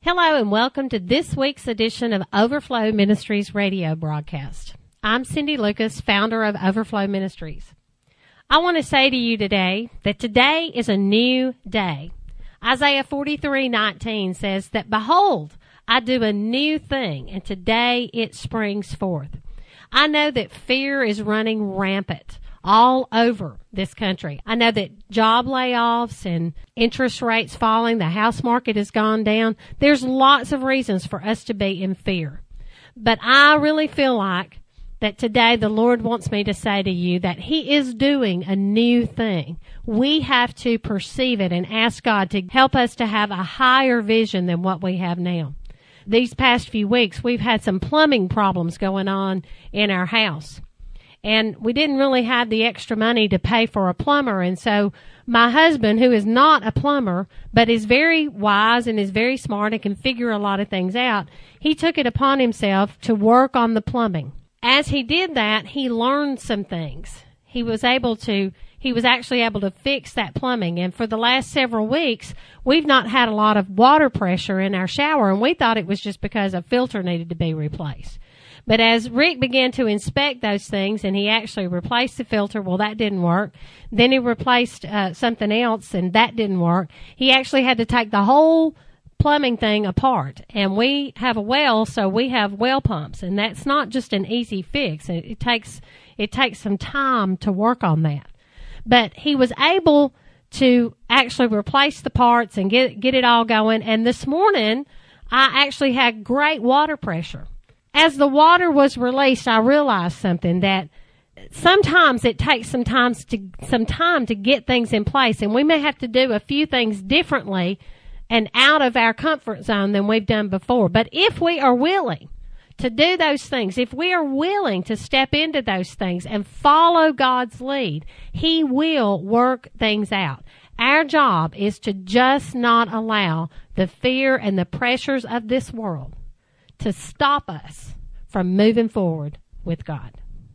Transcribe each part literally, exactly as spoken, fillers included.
Hello and welcome to this week's edition of Overflow Ministries radio broadcast. I'm Cindy Lucas, founder of Overflow Ministries. I want to say to you today that today is a new day. Isaiah forty-three nineteen says that, behold, I do a new thing, and today it springs forth. I know that fear is running rampant all over this country. I know that job layoffs and interest rates falling, the house market has gone down. There's lots of reasons for us to be in fear. But I really feel like that today the Lord wants me to say to you that He is doing a new thing. We have to perceive it and ask God to help us to have a higher vision than what we have now. These past few weeks, we've had some plumbing problems going on in our house. And we didn't really have the extra money to pay for a plumber. And so my husband, who is not a plumber, but is very wise and is very smart and can figure a lot of things out, he took it upon himself to work on the plumbing. As he did that, he learned some things. He was able to, he was actually able to fix that plumbing. And for the last several weeks, we've not had a lot of water pressure in our shower. And we thought it was just because a filter needed to be replaced. But as Rick began to inspect those things, and he actually replaced the filter, well, that didn't work. Then he replaced uh, something else, and that didn't work. He actually had to take the whole plumbing thing apart. And we have a well, so we have well pumps, and that's not just an easy fix. It, it takes it takes some time to work on that. But he was able to actually replace the parts and get get it all going. And this morning, I actually had great water pressure. As the water was released, I realized something, that sometimes it takes some time to some time to get things in place, and we may have to do a few things differently and out of our comfort zone than we've done before. But if we are willing to do those things, if we are willing to step into those things and follow God's lead, He will work things out. Our job is to just not allow the fear and the pressures of this world to stop us from moving forward with God.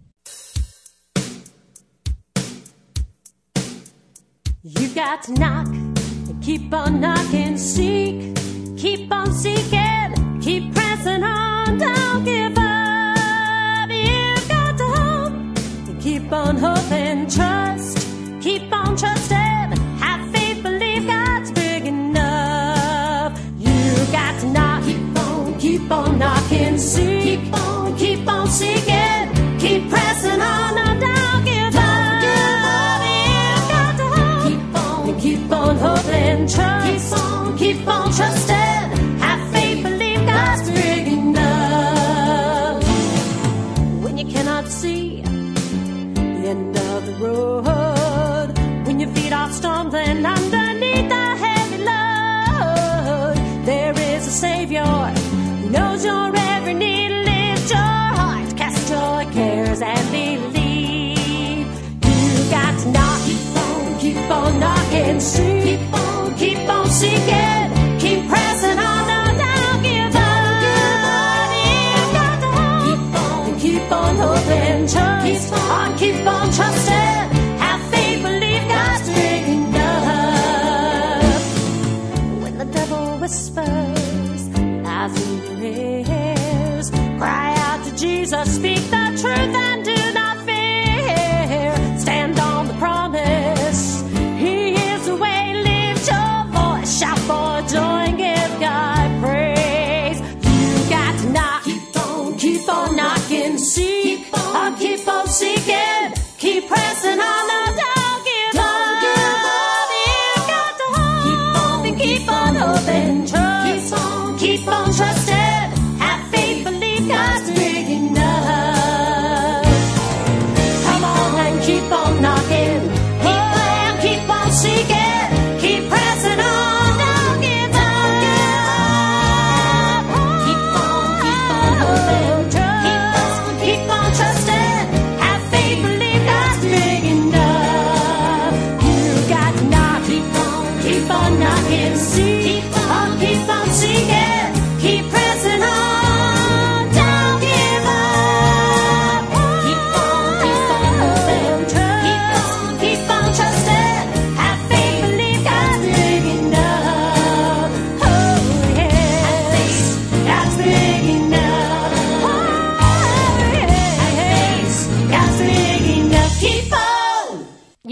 You got to knock, keep on knocking, seek, keep on seeking, keep pressing on, don't give up. You got to hope, keep on hoping, trust, keep on trusting, have faith, believe God's big enough. You got to knock, keep on knocking, seek, keep on, keep on seeking, keep pressing on, no, don't give up. You got to hope, keep on, keep on hoping, trust, keep on, keep on trusting, have faith, believe God's big enough. When you cannot see the end of the road, when your feet are stumbling underneath the heavy load, there is a Savior. Knows your every need, lift your heart, cast your cares and believe. You got to knock, keep on, keep on knocking, seek, keep on, keep on seeking, keep pressing on, no, don't give up. You got to hope, keep on, keep on hoping, trust, keep on, keep on trusting, have faith, believe God's big enough. When the devil whispers lies in your ears, cry out to Jesus, speak the truth and do not fear. Stand on the promise, He is the way, lift your voice, shout for joy and give God praise. You got to knock, keep on, keep on knocking, seek, keep on, keep on seeking, keep pressing on, no, don't give up. You got to hope and keep on hoping, trust, keep on trusting, have faith, believe God's big enough.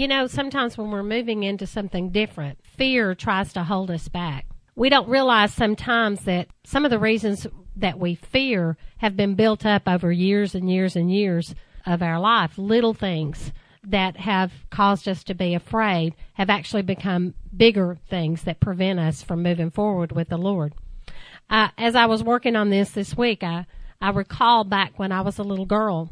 You know, sometimes when we're moving into something different, fear tries to hold us back. We don't realize sometimes that some of the reasons that we fear have been built up over years and years and years of our life. Little things that have caused us to be afraid have actually become bigger things that prevent us from moving forward with the Lord. Uh, as I was working on this this week, I, I recall back when I was a little girl,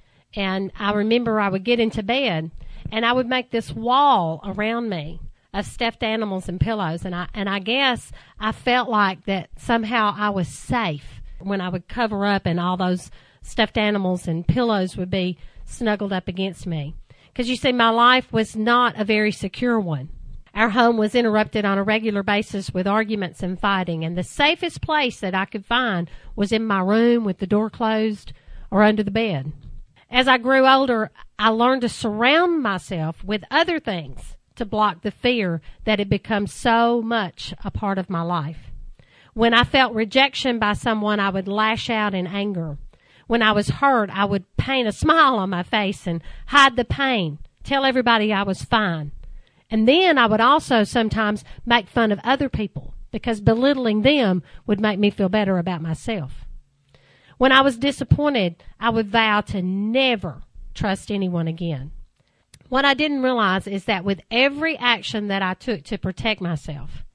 and I remember I would get into bed, and I would make this wall around me of stuffed animals and pillows, and I and I guess I felt like that somehow I was safe when I would cover up and all those stuffed animals and pillows would be snuggled up against me. Because you see, my life was not a very secure one. Our home was interrupted on a regular basis with arguments and fighting, and the safest place that I could find was in my room with the door closed or under the bed. As I grew older, I learned to surround myself with other things to block the fear that had become so much a part of my life. When I felt rejection by someone, I would lash out in anger. When I was hurt, I would paint a smile on my face and hide the pain, tell everybody I was fine. And then I would also sometimes make fun of other people because belittling them would make me feel better about myself. When I was disappointed, I would vow to never trust anyone again. What I didn't realize is that with every action that I took to protect myself,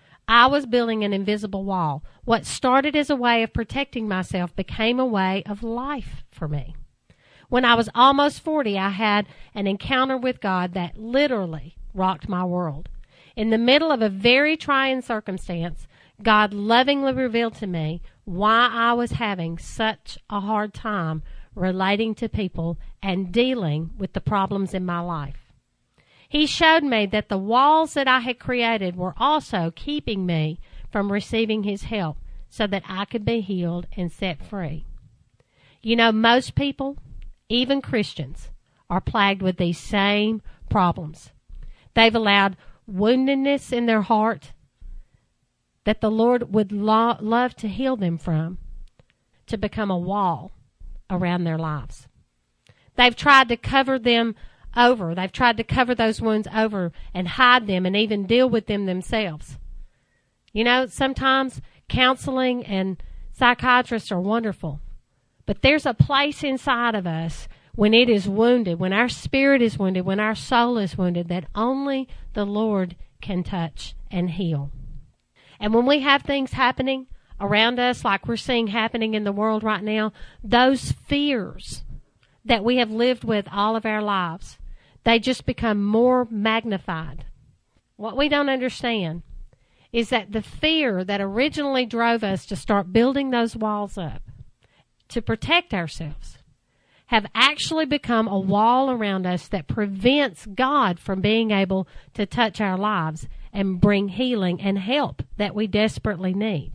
I was building an invisible wall. What started as a way of protecting myself became a way of life for me. When I was almost forty, I had an encounter with God that literally rocked my world. In the middle of a very trying circumstance, God lovingly revealed to me why I was having such a hard time relating to people and dealing with the problems in my life. He showed me that the walls that I had created were also keeping me from receiving His help so that I could be healed and set free. You know, most people, even Christians, are plagued with these same problems. They've allowed woundedness in their heart that the Lord would lo- love to heal them from to become a wall around their lives. They've tried to cover them over. They've tried to cover those wounds over and hide them and even deal with them themselves. You know, sometimes counseling and psychiatrists are wonderful, but there's a place inside of us when it is wounded, when our spirit is wounded, when our soul is wounded, that only the Lord can touch and heal. And when we have things happening around us like we're seeing happening in the world right now, those fears that we have lived with all of our lives, they just become more magnified. What we don't understand is that the fear that originally drove us to start building those walls up to protect ourselves have actually become a wall around us that prevents God from being able to touch our lives and bring healing and help that we desperately need.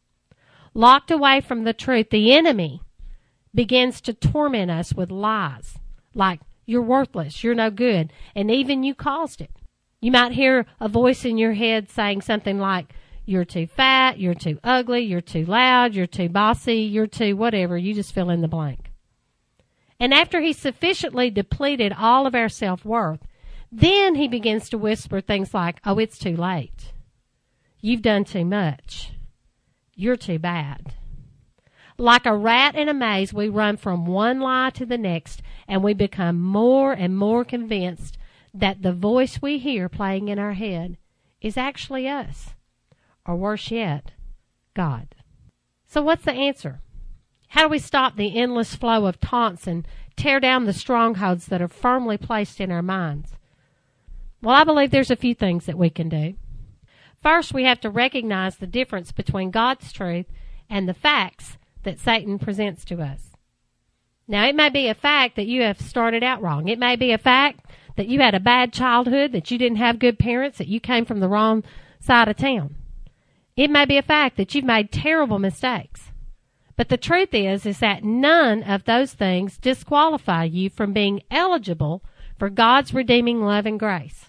Locked away from the truth, the enemy begins to torment us with lies like, you're worthless, you're no good, and even you caused it. You might hear a voice in your head saying something like, you're too fat, you're too ugly, you're too loud, you're too bossy, you're too whatever, you just fill in the blank. And after he's sufficiently depleted all of our self-worth, then he begins to whisper things like, oh, it's too late. You've done too much. You're too bad. Like a rat in a maze, we run from one lie to the next, and we become more and more convinced that the voice we hear playing in our head is actually us, or worse yet, God. So what's the answer? How do we stop the endless flow of taunts and tear down the strongholds that are firmly placed in our minds? Well, I believe there's a few things that we can do. First, we have to recognize the difference between God's truth and the facts that Satan presents to us. Now, it may be a fact that you have started out wrong. It may be a fact that you had a bad childhood, that you didn't have good parents, that you came from the wrong side of town. It may be a fact that you've made terrible mistakes. But the truth is, is that none of those things disqualify you from being eligible for God's redeeming love and grace.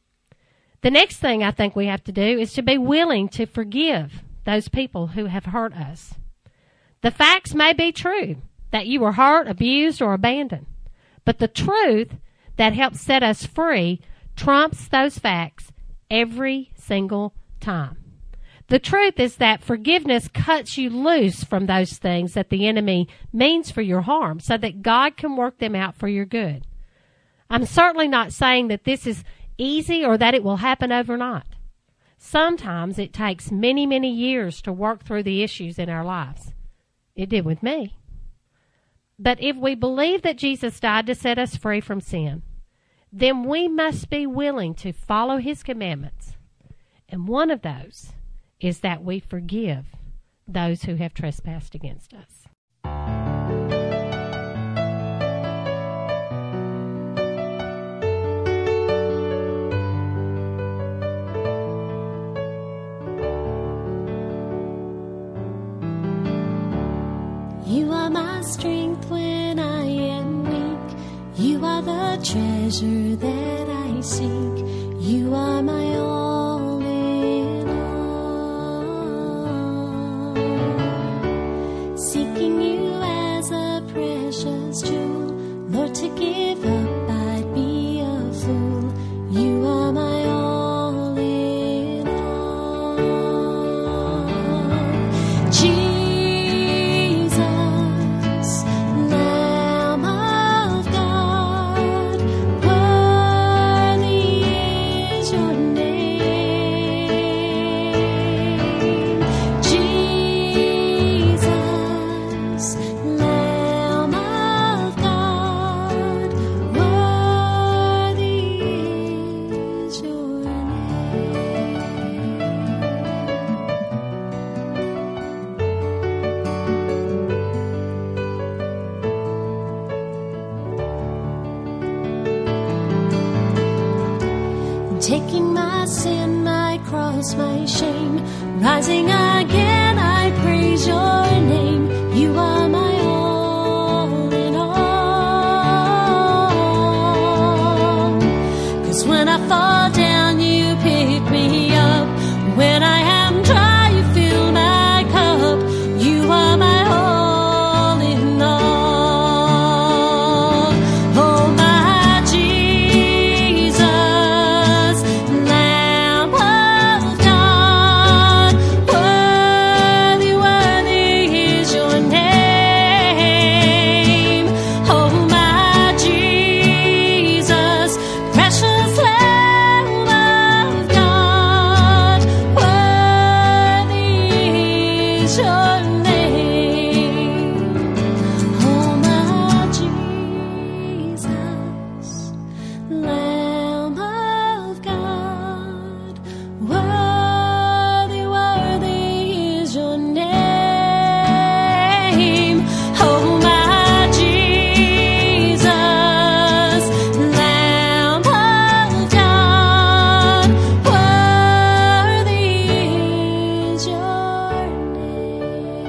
The next thing I think we have to do is to be willing to forgive those people who have hurt us. The facts may be true, that you were hurt, abused, or abandoned. But the truth that helps set us free trumps those facts every single time. The truth is that forgiveness cuts you loose from those things that the enemy means for your harm so that God can work them out for your good. I'm certainly not saying that this is easy or that it will happen overnight. Sometimes it takes many, many years to work through the issues in our lives. It did with me. But if we believe that Jesus died to set us free from sin, then we must be willing to follow his commandments. And one of those is that we forgive those who have trespassed against us. You are my strength when I am weak. You are the treasure that I seek. You are my all in all. Seeking you as a precious jewel, Lord, to give up I'd be a fool. You are my all in all. Jesus, taking my sin, my cross, my shame, rising again, I praise your name. You are my all in all. 'Cause when I fall down, you pick me up. When I am dry, you fill my cup. You are my all in all. Oh, my Jesus, Lamb of God, worthy, worthy is your name. Oh, my Jesus, precious Lamb of God, worthy is your name. Oh, my Jesus, Lamb of God, worthy, worthy is your name. Oh, my Jesus, Lamb of God, worthy is your name.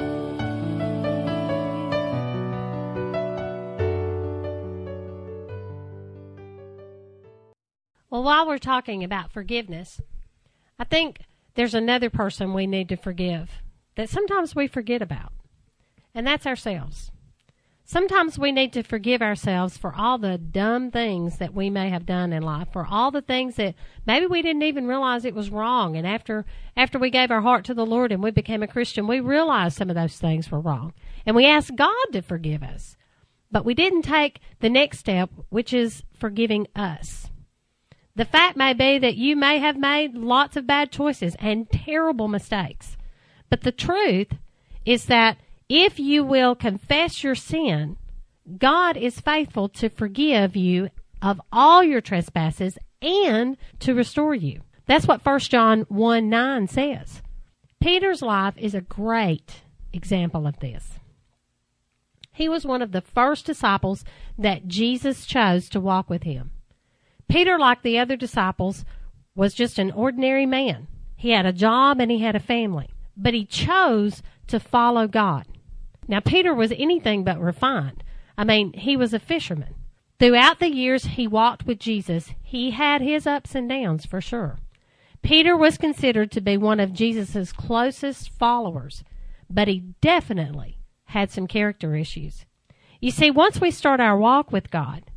Well, while we're talking about forgiveness, I think there's another person we need to forgive that sometimes we forget about, and that's ourselves. Sometimes we need to forgive ourselves for all the dumb things that we may have done in life, for all the things that maybe we didn't even realize it was wrong. And after after we gave our heart to the Lord and we became a Christian, we realized some of those things were wrong. And we asked God to forgive us. But we didn't take the next step, which is forgiving us. The fact may be that you may have made lots of bad choices and terrible mistakes. But the truth is that if you will confess your sin, God is faithful to forgive you of all your trespasses and to restore you. That's what First John one nine says. Peter's life is a great example of this. He was one of the first disciples that Jesus chose to walk with him. Peter, like the other disciples, was just an ordinary man. He had a job and he had a family, but he chose to follow God. Now, Peter was anything but refined. I mean, he was a fisherman. Throughout the years he walked with Jesus, he had his ups and downs for sure. Peter was considered to be one of Jesus' closest followers, but he definitely had some character issues. You see, once we start our walk with God,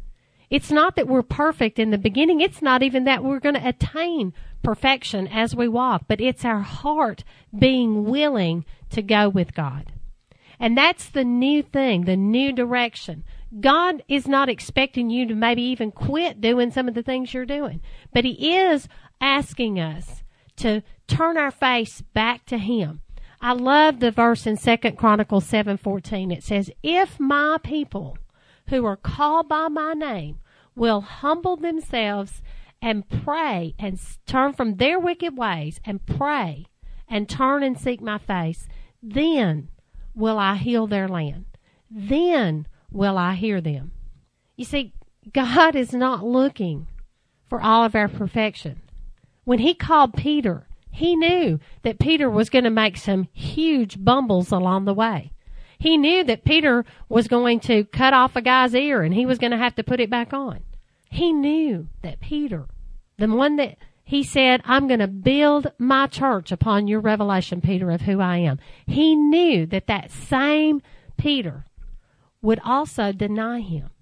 It's not that we're perfect in the beginning. It's not even that we're going to attain perfection as we walk, but it's our heart being willing to go with God. And that's the new thing, the new direction. God is not expecting you to maybe even quit doing some of the things you're doing, but He is asking us to turn our face back to Him. I love the verse in Second Chronicles seven fourteen. It says, "If my people who are called by my name will humble themselves and pray and turn from their wicked ways and pray and turn and seek my face, then will I heal their land. Then will I hear them." You see, God is not looking for all of our perfection. When He called Peter, He knew that Peter was going to make some huge bumbles along the way. He knew that Peter was going to cut off a guy's ear and he was going to have to put it back on. He knew that Peter, the one that He said, "I'm going to build my church upon your revelation, Peter, of who I am." He knew that that same Peter would also deny Him.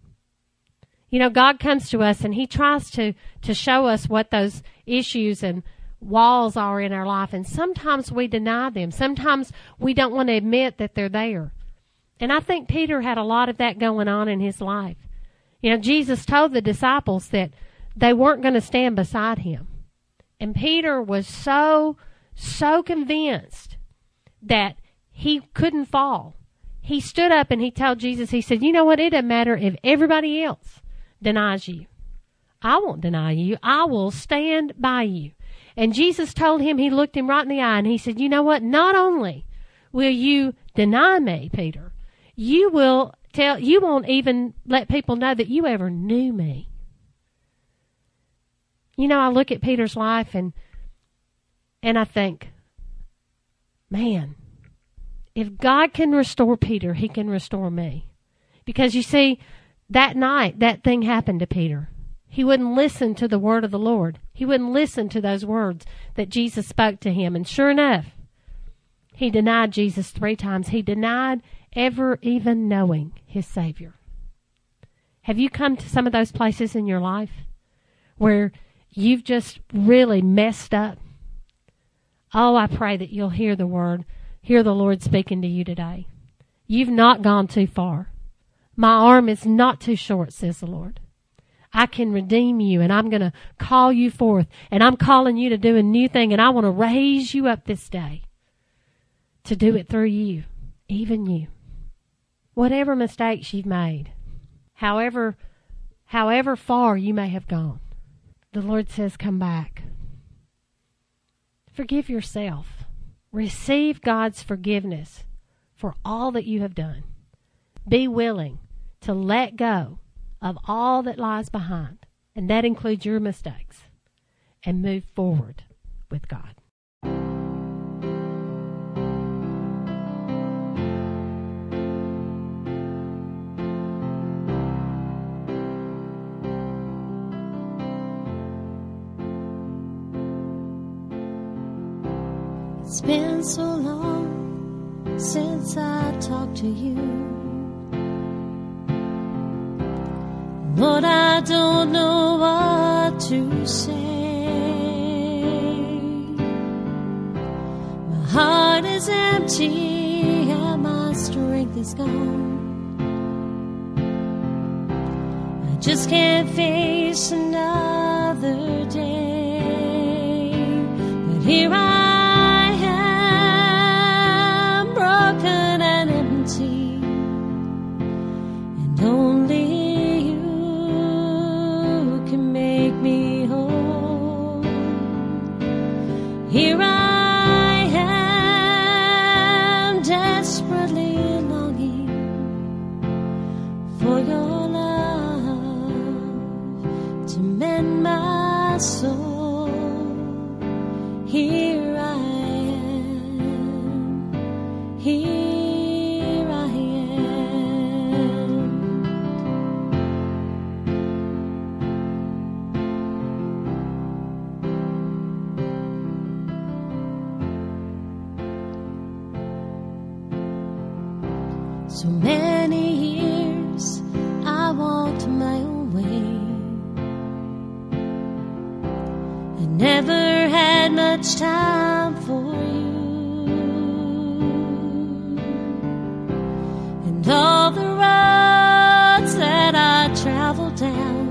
You know, God comes to us and He tries to, to show us what those issues and walls are in our life. And sometimes we deny them. Sometimes we don't want to admit that they're there. And I think Peter had a lot of that going on in his life. You know, Jesus told the disciples that they weren't going to stand beside Him. And Peter was so, so convinced that he couldn't fall. He stood up and he told Jesus, he said, "You know what? It doesn't matter if everybody else denies you. I won't deny you. I will stand by you." And Jesus told him, He looked him right in the eye and He said, "You know what? Not only will you deny me, Peter, you will tell, you won't even let people know that you ever knew me." You know, I look at Peter's life and, and I think, man, if God can restore Peter, He can restore me. Because you see, that night, that thing happened to Peter. He wouldn't listen to the word of the Lord. He wouldn't listen to those words that Jesus spoke to him. And sure enough, he denied Jesus three times. He denied ever even knowing his Savior. Have you come to some of those places in your life where you've just really messed up? Oh, I pray that you'll hear the word, hear the Lord speaking to you today. You've not gone too far. My arm is not too short, says the Lord. I can redeem you, and I'm going to call you forth, and I'm calling you to do a new thing, and I want to raise you up this day to do it through you, even you. Whatever mistakes you've made, however, however far you may have gone, the Lord says, come back. Forgive yourself. Receive God's forgiveness for all that you have done. Be willing to let go of all that lies behind, and that includes your mistakes, and move forward with God. It's been so long since I talked to you. Lord, I don't know what to say. My heart is empty and my strength is gone. I just can't face another day. But here I am, broken and empty, and only here I am, desperately longing for your love to mend my soul. Here I am, here I am. So many years I walked my own way, much time for you. And all the roads that I traveled down,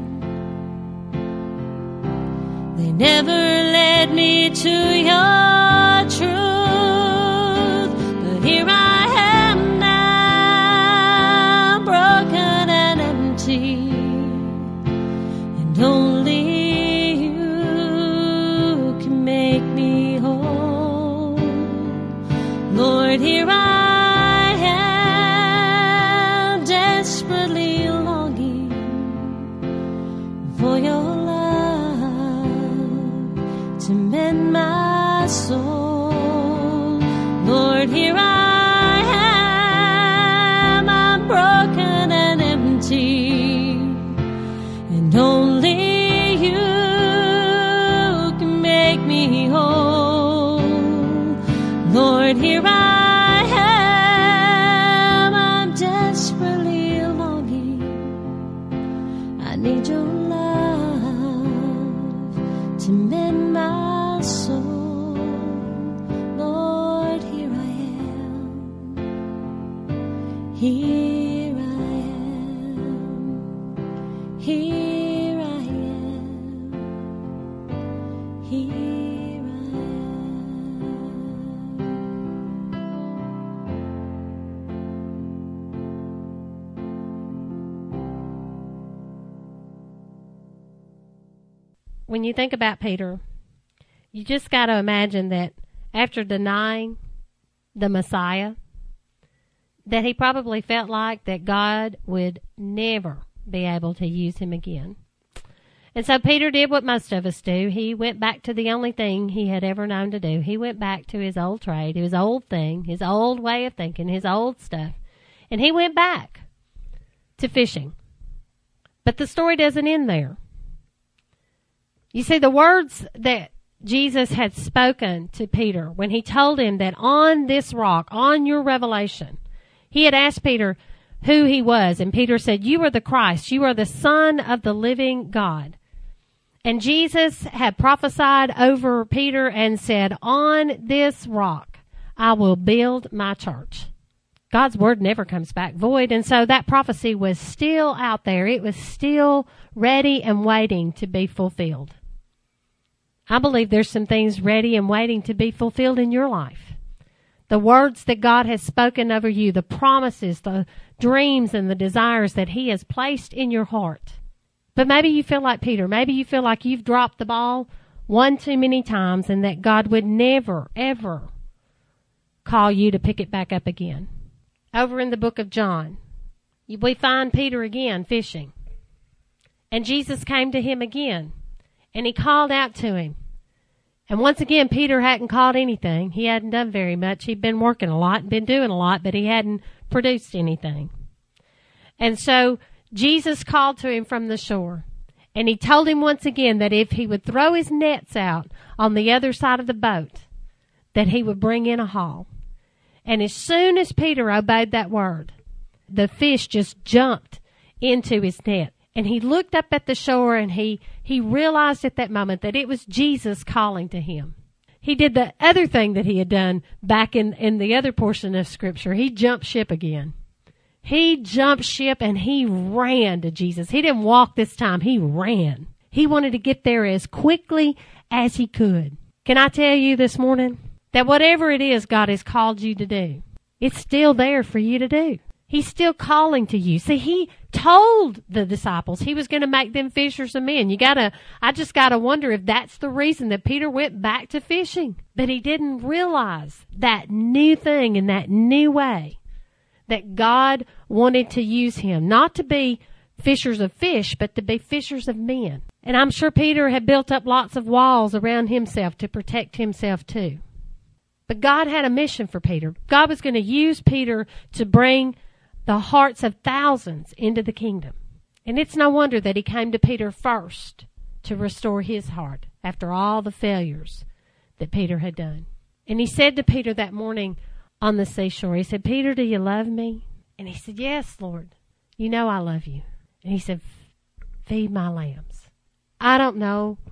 they never led me to your truth. But here I am now, broken and empty, and only you can make me whole. Lord, here I am, desperately longing for your to mend my soul. Lord, here I am, I'm broken and empty, and only you can make me whole. Lord, here I am, I'm desperately longing, I need your love to mend my soul. Lord, here I am, here I am, here I am, here I am. When you think about Peter, you just got to imagine that after denying the Messiah, that he probably felt like that God would never be able to use him again. And so Peter did what most of us do. He went back to the only thing he had ever known to do. He went back to his old trade, his old thing, his old way of thinking, his old stuff. And he went back to fishing. But the story doesn't end there. You see, the words that Jesus had spoken to Peter when he told him that on this rock, on your revelation, he had asked Peter who he was. And Peter said, you are the Christ. You are the Son of the living God. And Jesus had prophesied over Peter and said, on this rock, I will build my church. God's word never comes back void. And so that prophecy was still out there. It was still ready and waiting to be fulfilled. I believe there's some things ready and waiting to be fulfilled in your life. The words that God has spoken over you, the promises, the dreams, and the desires that he has placed in your heart. But maybe you feel like Peter. Maybe you feel like you've dropped the ball one too many times and that God would never, ever call you to pick it back up again. Over in the book of John, we find Peter again fishing. And Jesus came to him again. And he called out to him. And once again, Peter hadn't caught anything. He hadn't done very much. He'd been working a lot and been doing a lot, but he hadn't produced anything. And so Jesus called to him from the shore. And he told him once again that if he would throw his nets out on the other side of the boat, that he would bring in a haul. And as soon as Peter obeyed that word, the fish just jumped into his net. And he looked up at the shore and he, he realized at that moment that it was Jesus calling to him. He did the other thing that he had done back in, in the other portion of Scripture. He jumped ship again. He jumped ship and he ran to Jesus. He didn't walk this time. He ran. He wanted to get there as quickly as he could. Can I tell you this morning that whatever it is God has called you to do, it's still there for you to do. He's still calling to you. See, he told the disciples he was going to make them fishers of men. You gotta, I just gotta wonder if that's the reason that Peter went back to fishing. But he didn't realize that new thing in that new way that God wanted to use him, not to be fishers of fish, but to be fishers of men. And I'm sure Peter had built up lots of walls around himself to protect himself too. But God had a mission for Peter. God was going to use Peter to bring the hearts of thousands into the kingdom. And it's no wonder that he came to Peter first to restore his heart after all the failures that Peter had done. And he said to Peter that morning on the seashore, he said, Peter, do you love me? And he said, yes, Lord. You know I love you. And he said, feed my lambs. I don't know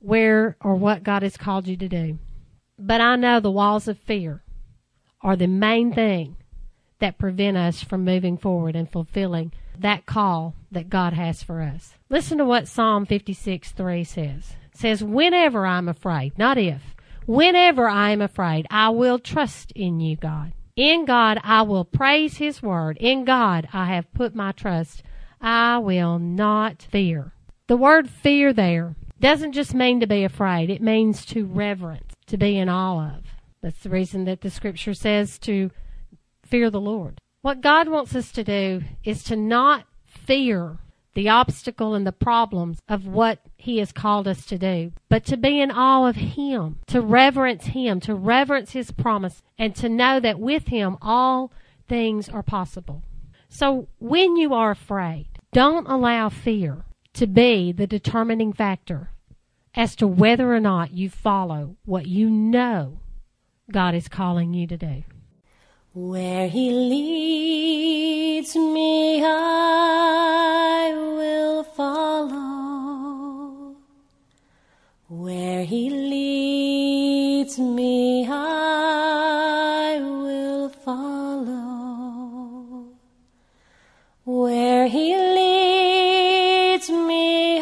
where or what God has called you to do. But I know the walls of fear are the main thing that prevent us from moving forward and fulfilling that call that God has for us. Listen to what Psalm fifty-six three says. It says, whenever I'm afraid, not if, whenever I am afraid, I will trust in you, God. In God, I will praise his word. In God, I have put my trust. I will not fear. The word fear there doesn't just mean to be afraid. It means to reverence, to be in awe of. That's the reason that the scripture says to fear the Lord. What God wants us to do is to not fear the obstacle and the problems of what he has called us to do, but to be in awe of him, to reverence him, to reverence his promise, and to know that with him all things are possible. So when you are afraid, don't allow fear to be the determining factor as to whether or not you follow what you know God is calling you to do. Where he leads me, I will follow. Where he leads me, I will follow. Where he leads me,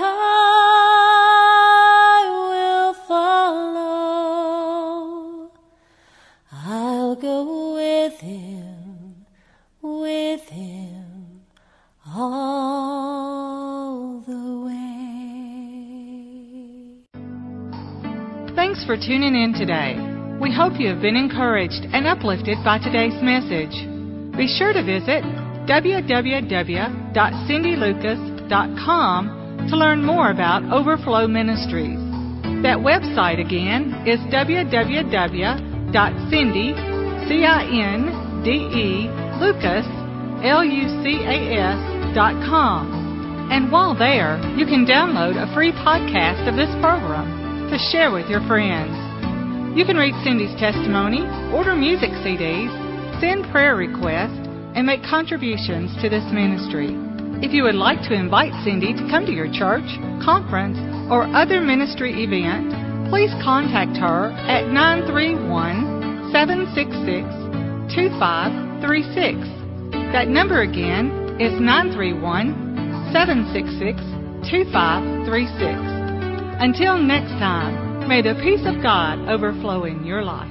I will follow. I'll go with him, with him, all the way. Thanks for tuning in today. We hope you have been encouraged and uplifted by today's message. Be sure to visit w w w dot cindy lucas dot com to learn more about Overflow Ministries. That website again is w w w dot cindy lucas L U C A S dot com. And while there, you can download a free podcast of this program to share with your friends. You can read Cindy's testimony, order music C Ds, send prayer requests, and make contributions to this ministry. If you would like to invite Cindy to come to your church, conference, or other ministry event, please contact her at nine three one, seven six six, two five three six. That number again is nine three one, seven six six, two five three six. Until next time, may the peace of God overflow in your life.